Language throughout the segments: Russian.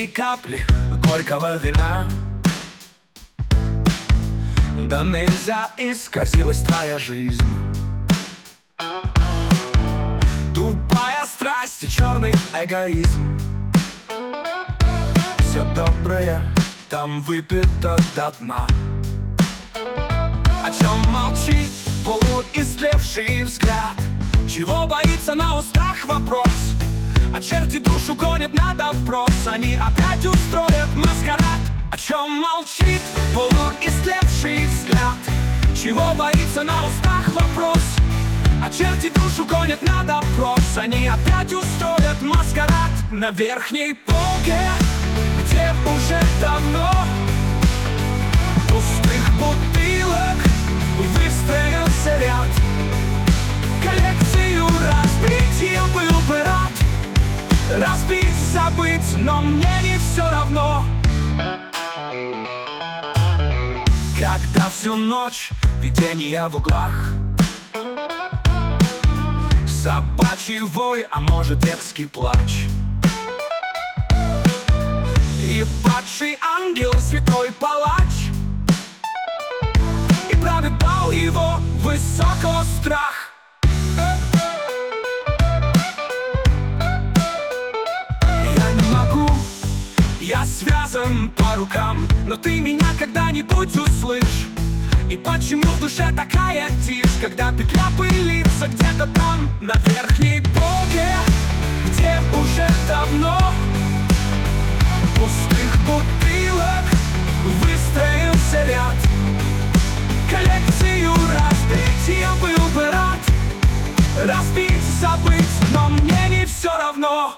капли горького вина. Да нельзя, исказилась твоя жизнь. Тупая страсть и черный эгоизм. Все доброе там выпито до дна. О чем молчит полуистлевший взгляд? Чего боится на устах вопрос? А черти душу гонят на допрос. Они опять устроят маскарад. О чем молчит полуистлевший взгляд? Чего боится на устах вопрос? А черти душу гонят на допрос. Они опять устроят маскарад. На верхней полке, где уже давно пустых бутылок выстроился ряд. Коллекцию разбить я был бы рад. Разбить, забыть, но мне не все равно. Когда всю ночь видения в углах, собачий вой, а может детский плач, и падший ангел, святой палач, и правый бал его высоко страх. Я не могу, я связан по рукам, но ты меня когда-нибудь услышь. И почему в душе такая тишь, когда петля пылится где-то там, на верхней полке, где уже давно пустых бутылок выстроился ряд. Коллекцию разбить я был бы рад. Разбить, забыть, но мне не все равно.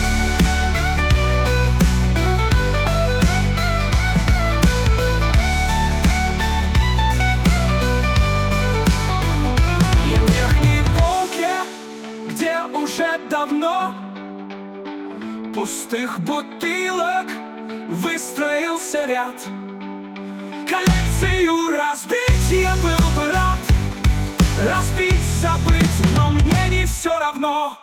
Уже давно пустых бутылок выстроился ряд. Коллекцию разбить я был бы рад. Разбить, забыть, но мне не все равно.